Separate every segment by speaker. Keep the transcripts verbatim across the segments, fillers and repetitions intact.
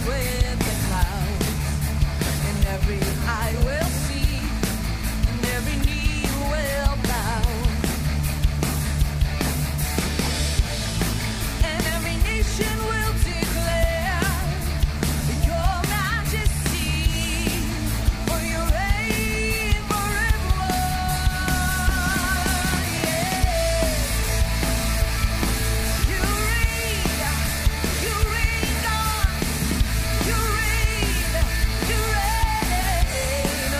Speaker 1: with the clouds, and every eye will see, and every knee will bow, and every nation will declare your majesty, for you reign forevermore. Yeah. You reign, you reign, God. You reign, you reign.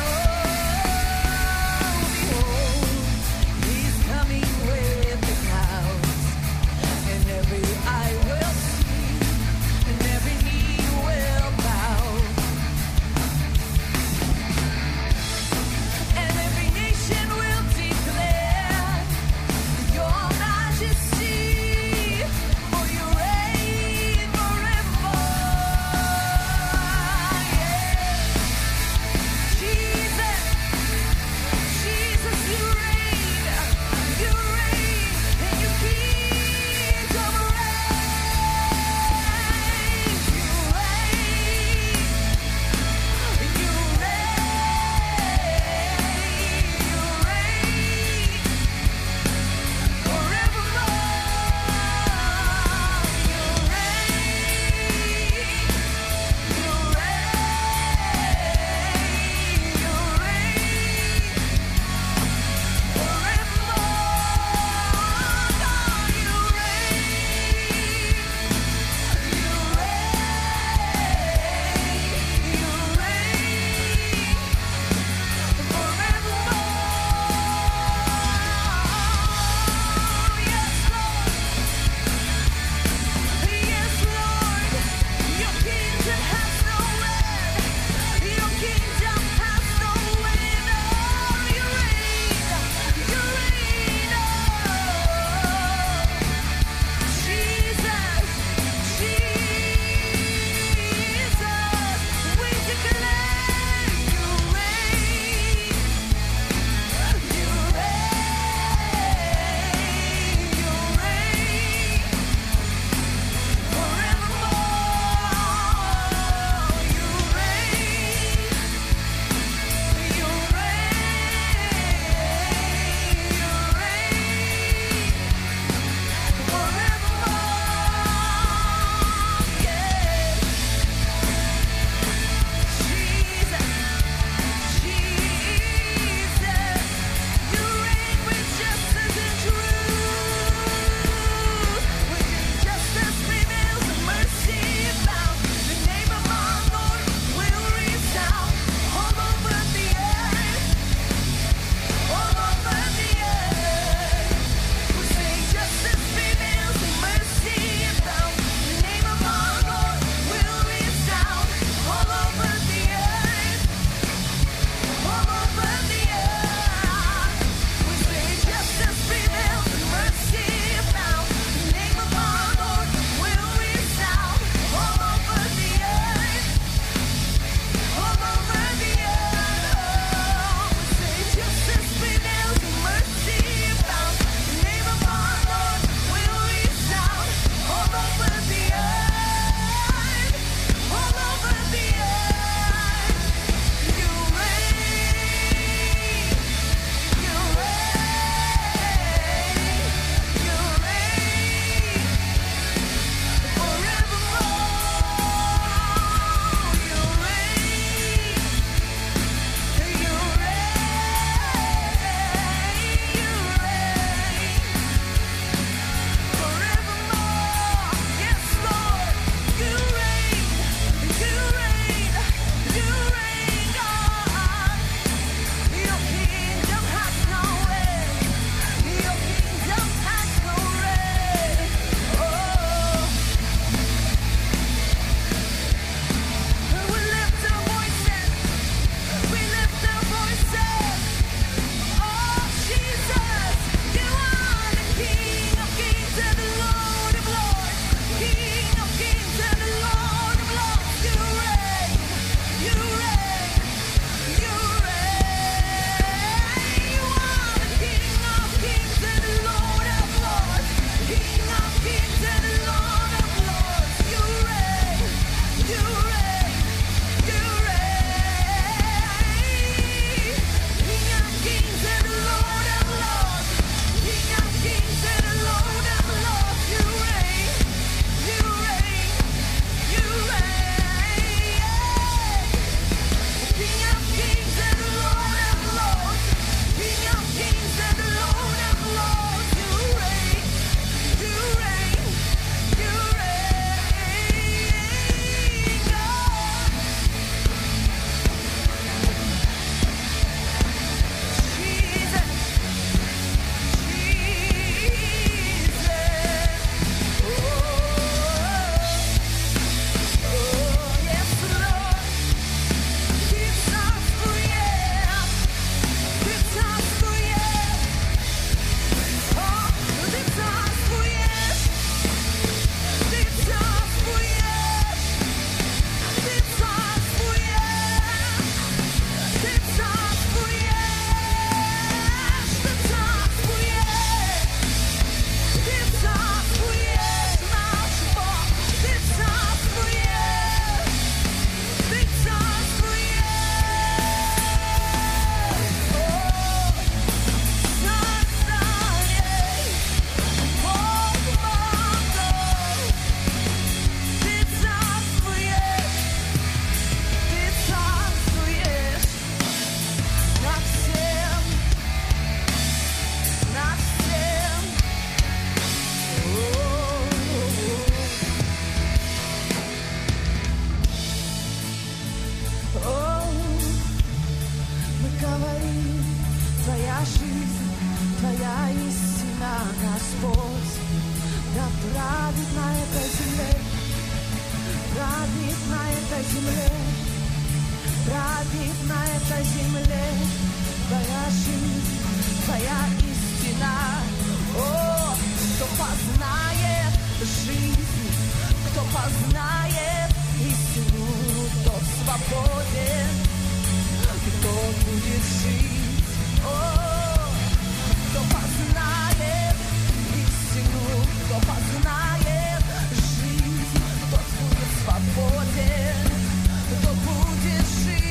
Speaker 1: Твоя истина, Господь, да правит на этой земле, правит на этой земле, правит на этой земле. Твоя жизнь, Твоя истина. О, кто познает жизнь, кто познает истину, тот свободен, тот будет жить. О, кто познает истину, кто познает жизнь, тот будет свободен, тот будет жить.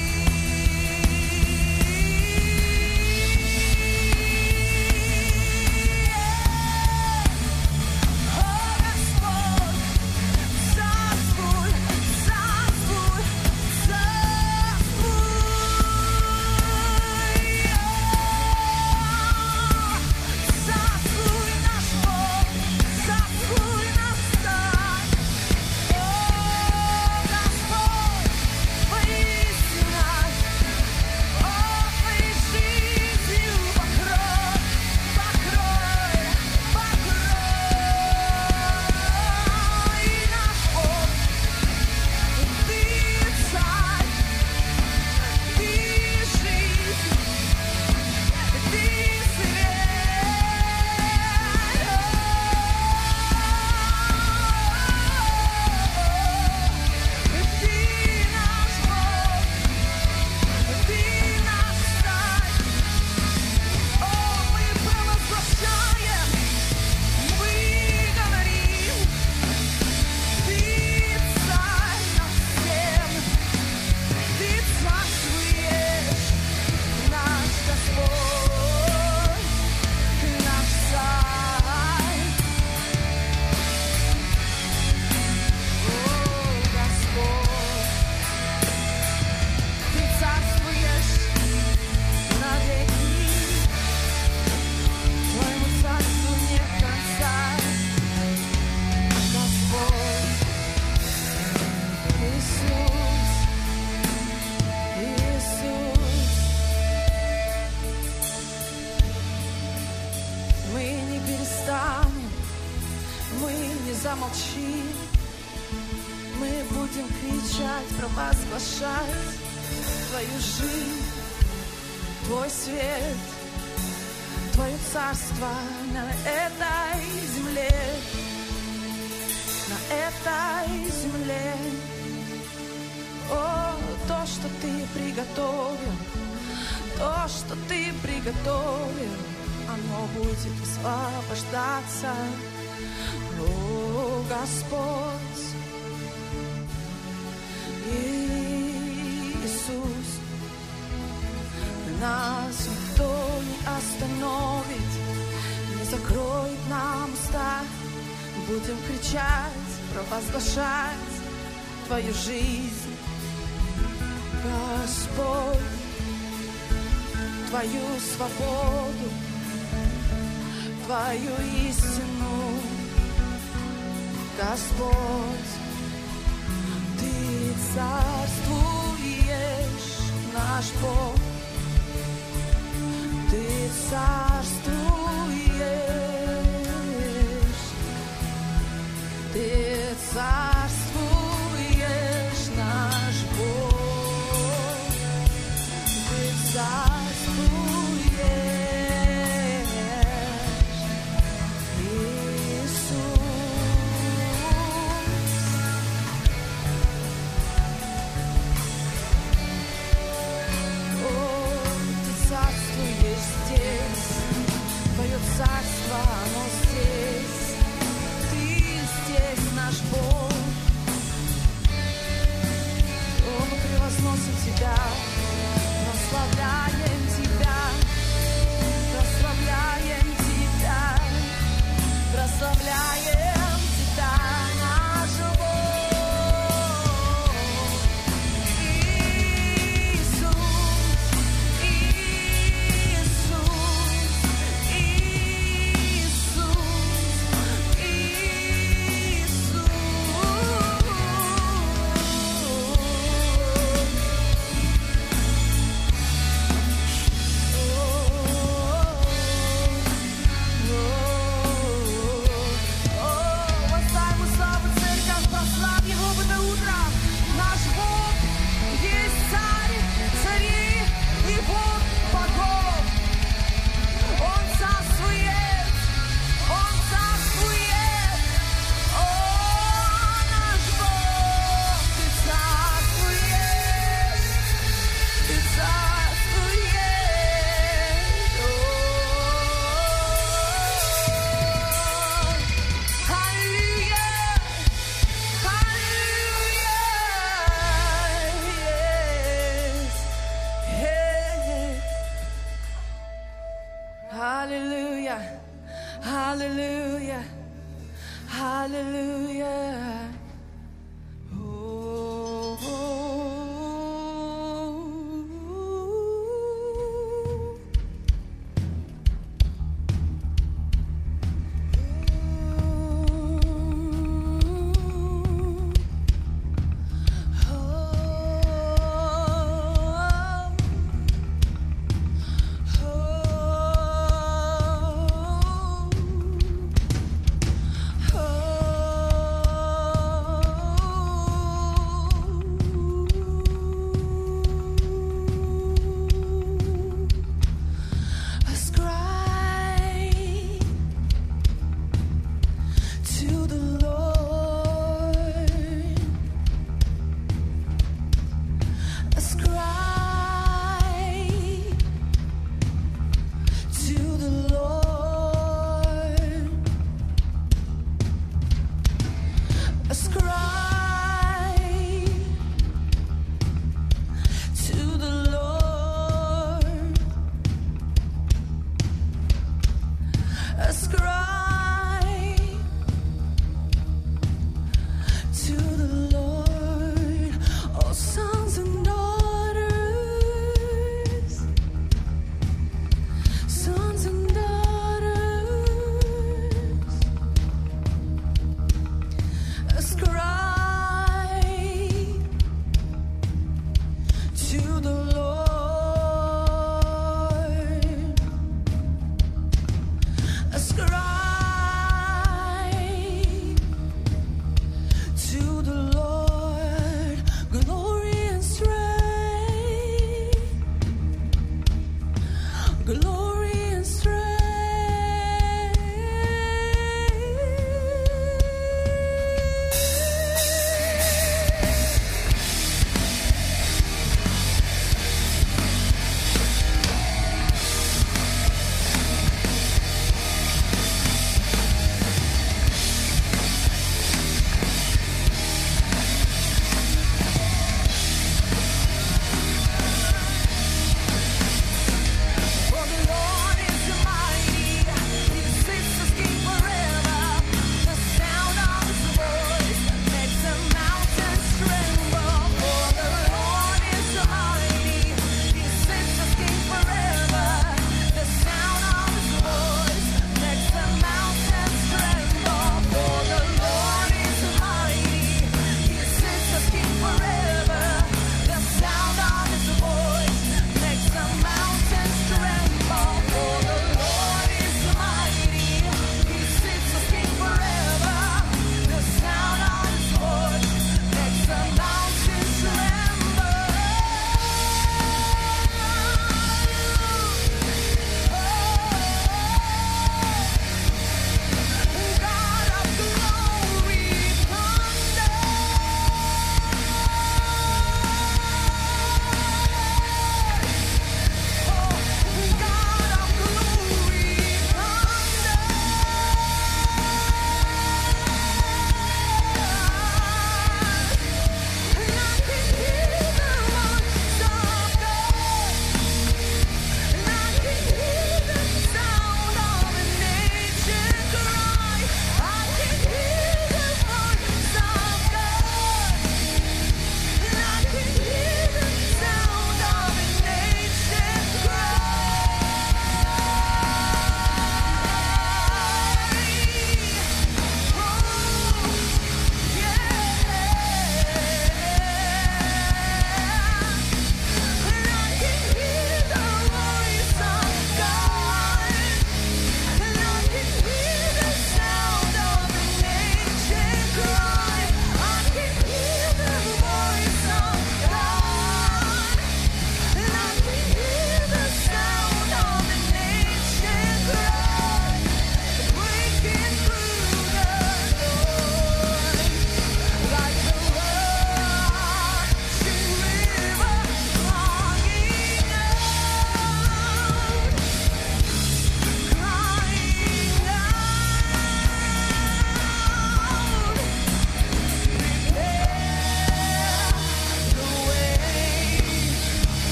Speaker 1: Замолчи, мы будем кричать, провозглашать Твою жизнь, Твой свет, Твое царство на этой земле, на этой земле. О, то, что Ты приготовил, то, что Ты приготовил, оно будет освобождаться. О, Господь, Иисус, нас никто не остановит, не закроет нам уста. Будем кричать, провозглашать Твою жизнь, Господь, Твою свободу, Твою истину. Господь, Ты царствуешь, наш Бог, Ты царствуешь, Ты царствуешь, наш Бог, Ты царствуешь. Царство, оно здесь, Ты здесь, наш Бог. О, мы превозносим Тебя, прославляем Тебя, прославляем Тебя, прославляем Тебя, наш Бог. Иисус, Иисус,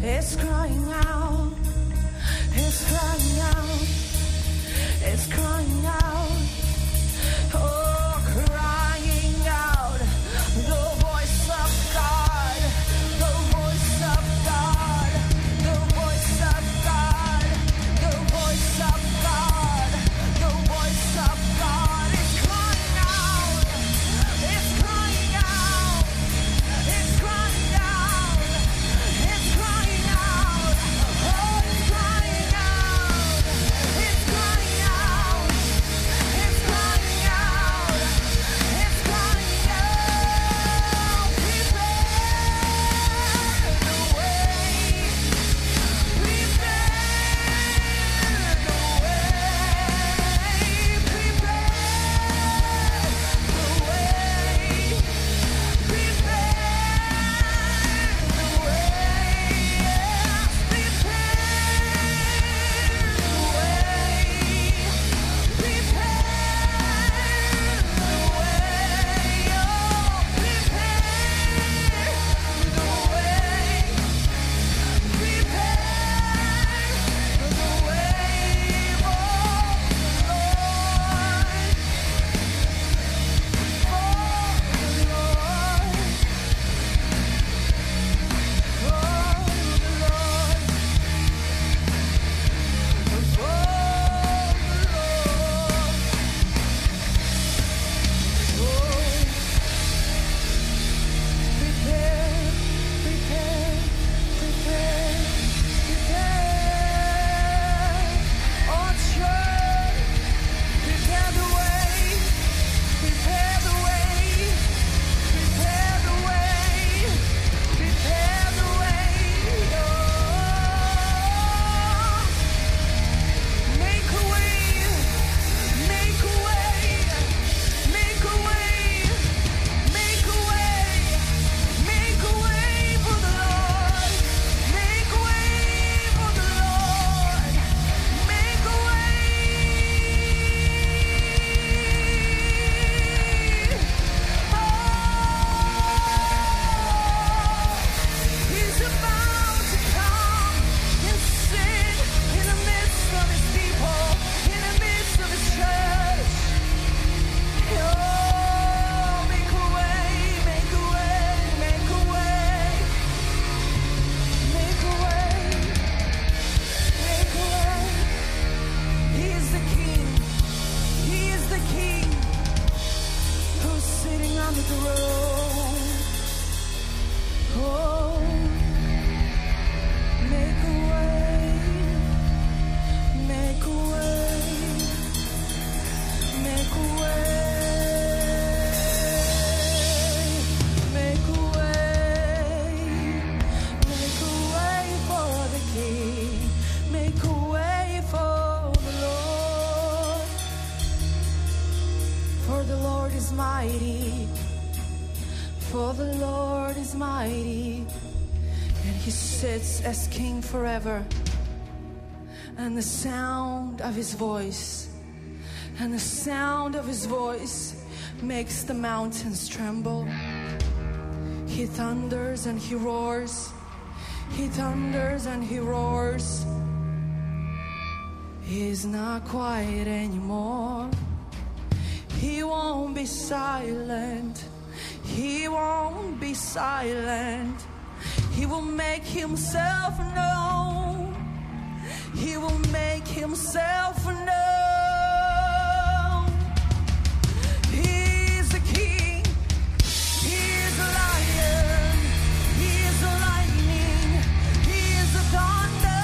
Speaker 1: is crying out, is crying out, is crying out, oh, crying out, the voice of God, the voice of God, the voice of God, the voice of God, the voice of God is crying out, is crying out, is crying out, is crying out, oh, it's crying out, it's crying out, it's crying out, it's crying out, prepare the way, prepare the way, prepare the way, prepare the way, He's about to come and sit in the midst of his people, in the midst of his church. Oh, make a way, make a way, make a way, make a way, make a way. He is the King, he is the King who's sitting on the throne. Oh, make a way, make a way, make a way, make a way, make a way for the King, make a way for the Lord. For the Lord is mighty, for the Lord is mighty, and he sits as King forever. And the sound of his voice, and the sound of his voice makes the mountains tremble. He thunders and he roars, he thunders and he roars. He's not quiet anymore. He won't be silent. He won't be silent. He will make himself known. He will make himself known. He is the King. He is a lion. He is a lightning. He is a thunder.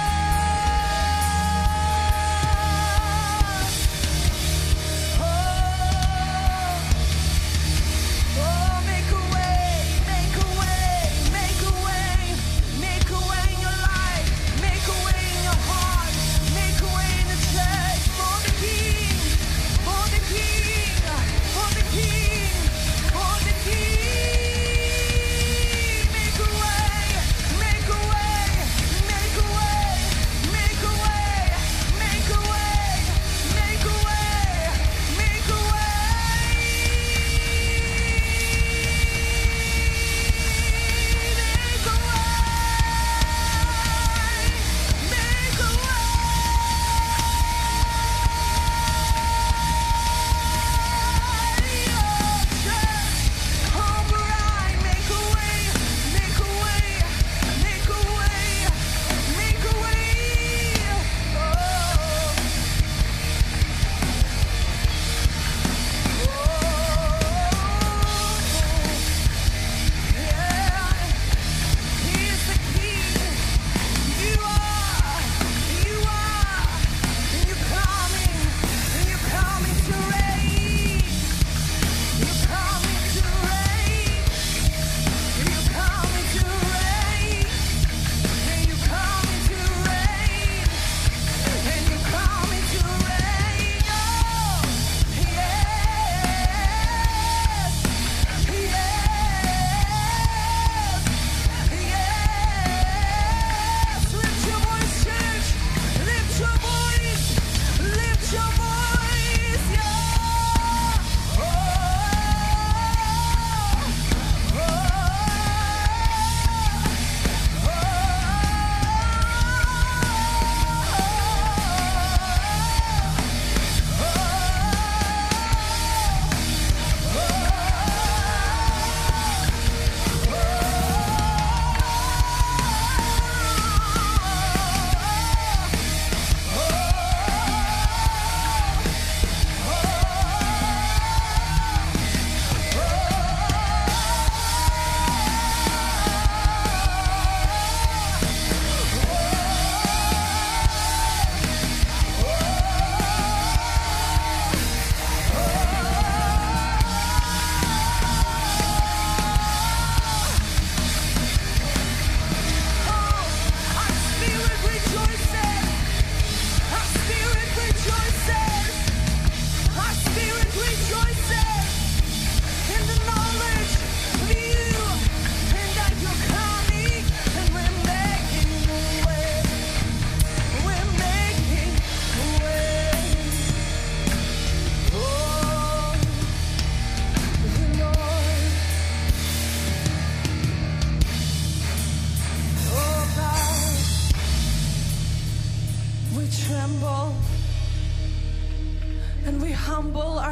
Speaker 1: Oh, oh, make a way, make a way, make a way, make a way in your life, make a way in your heart, make a way in the church.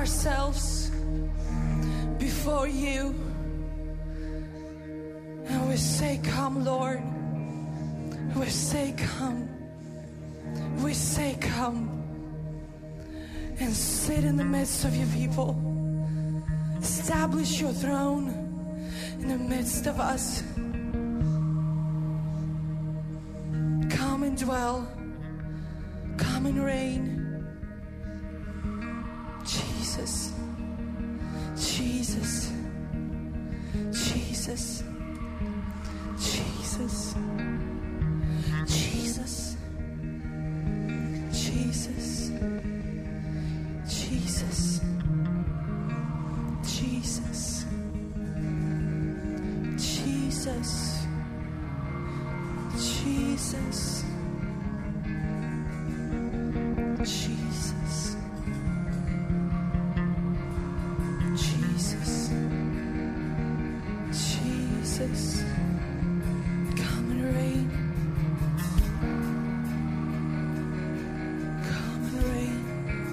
Speaker 1: ourselves before you. And we say, come, Lord. We say, come. We say, come. And sit in the midst of your people. Establish your throne in the midst of us. Come and dwell. Come and reign. Jesus, Jesus, Jesus, Jesus, Jesus, Jesus, Jesus, Jesus, Jesus, Jesus, Jesus. Jesus, Jesus, come and reign, come and reign.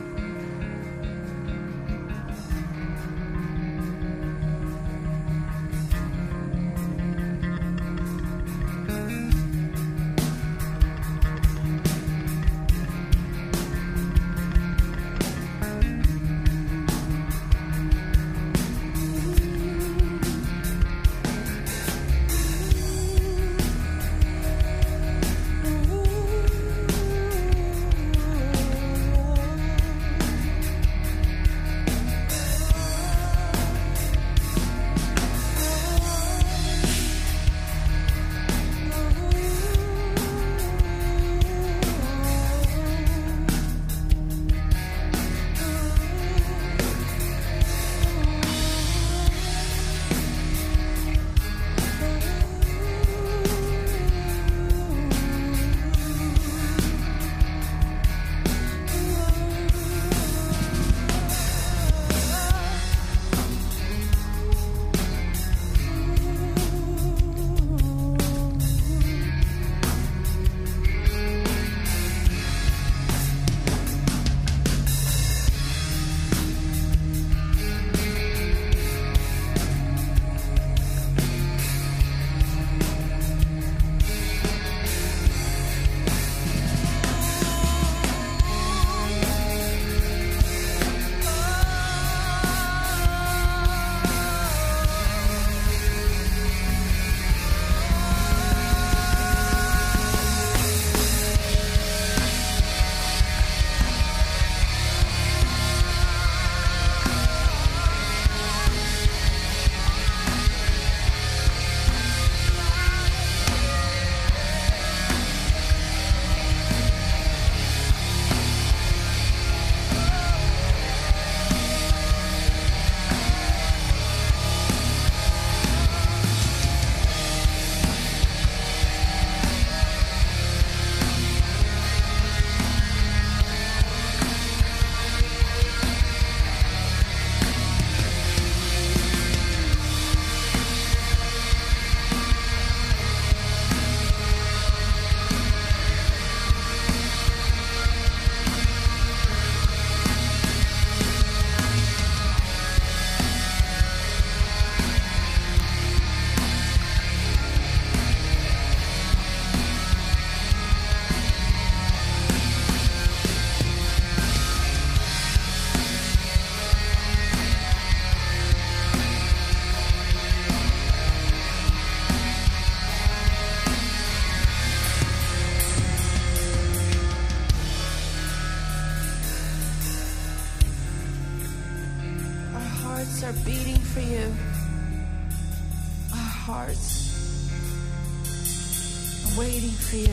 Speaker 1: Are beating for you. Our hearts are waiting for you.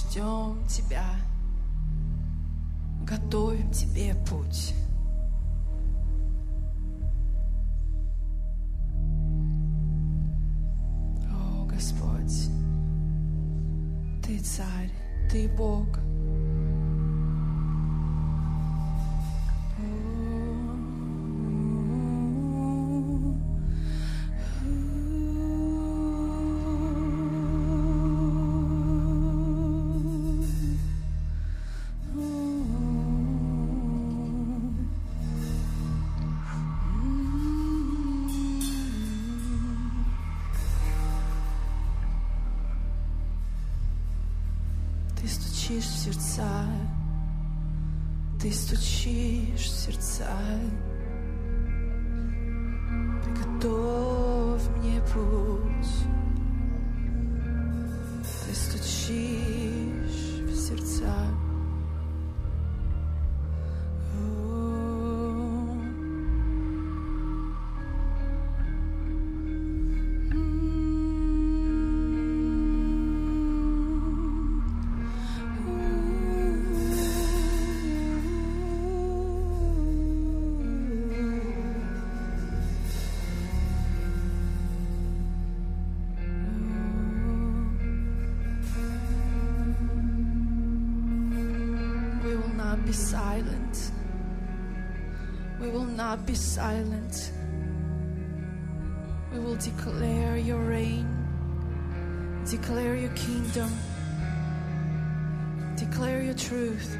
Speaker 1: ждем Тебя, готовим Тебе путь. О, Господь, Ты Царь, Ты Бог. Ты стучишь в сердца, Ты стучишь в сердца. Приготовь мне путь. Ты стучишь в сердца. Be silent. We will not be silent. We will declare your reign, declare your kingdom, declare your truth,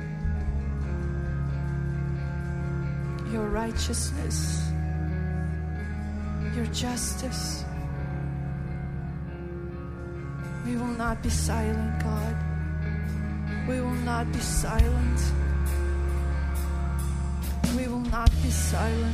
Speaker 1: your righteousness, your justice. We will not be silent, God. We will not be silent. We will not be silent.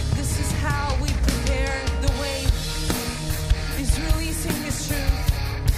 Speaker 1: Releasing His truth.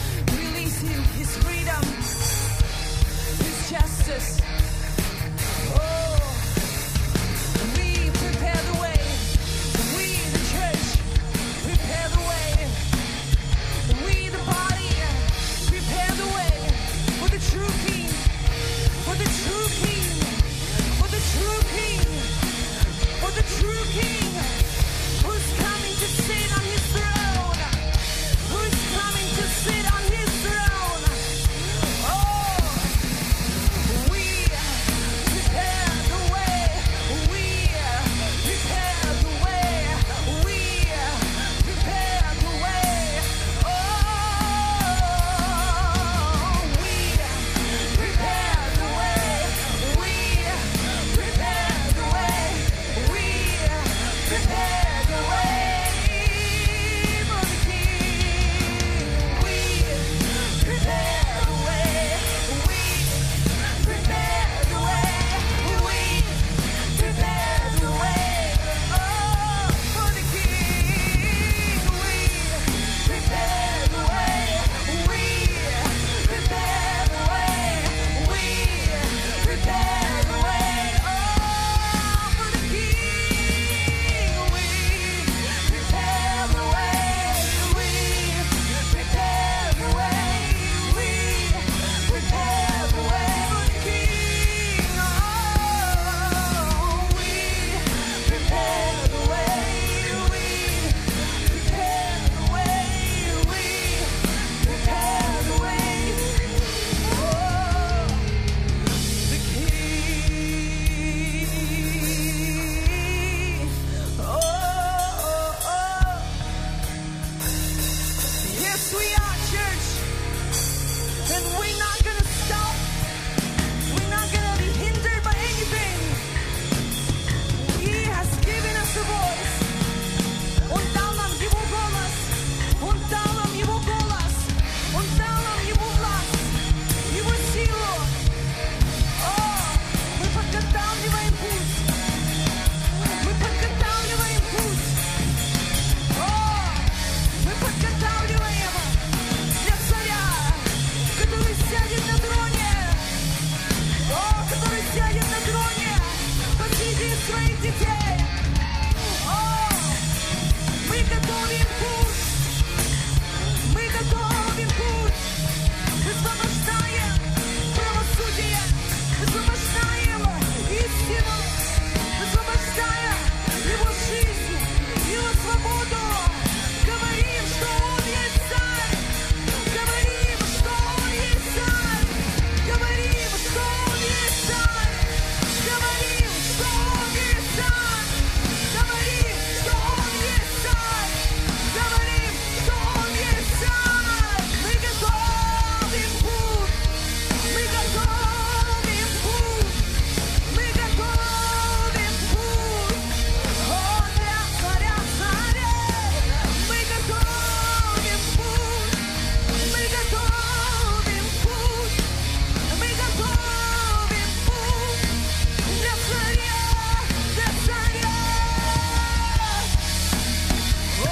Speaker 1: the true King, who's coming to sit on his throne, who's coming to sit on his throne. Oh, we prepare the way, we prepare the way, we prepare the way. Oh, we prepare the way, we prepare the way, we prepare the way for the King. We prepare the way, we prepare the way, we prepare the way, oh, for the King. We prepare the way, we prepare the way, we prepare the way, oh, for the King. We prepare the way, we prepare the way, we prepare the way for the King. Oh, we prepare the way, we prepare the way, we prepare the way, oh, the King. Oh, oh, oh. Yes, we are, church, and we're not gonna stop. We're not gonna be hindered by anything. He has given us a voice. Он дал нам Его голос. Он дал нам Его голос. Он дал нам Его власть, Его силу. О, мы подготавливаем путь. Мы подготавливаем путь. О, мы подготавливаем для царя, который сядет на троне. О, который сядет на троне посреди своих детей. О, мы готовим путь. Мы готовим путь. Высвобождаем правосудие. Высвобождаем истину. Высвобождаем Его жизнь, Его свободу. Говорим, что Он есть царь. Говорим, что Он есть царь. Говорим, что Он есть царь. Говорим, что Он есть царь. Говорим, что Он есть царь. Говорим, что Он есть царь. Мы готовим путь. Мы готовим путь. Мы готовим путь. О, для царя царей. Мы готовим путь. Мы готовим путь. Мы готовим путь для царя, для царя. О,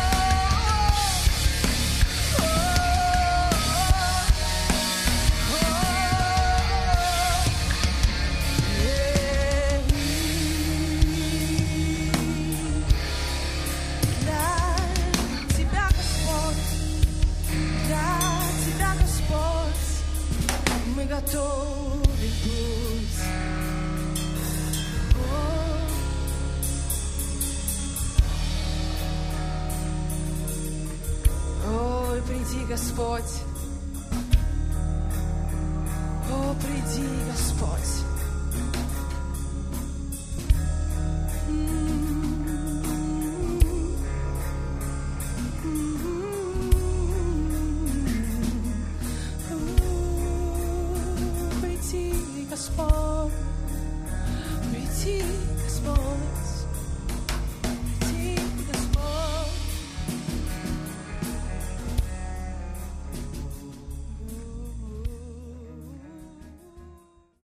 Speaker 1: для Тебя, Господь, для Тебя, Господь, мы готовим путь. Ой, приди, Господь. О, приди, Господь. Приди, Господь. Приди, Господь.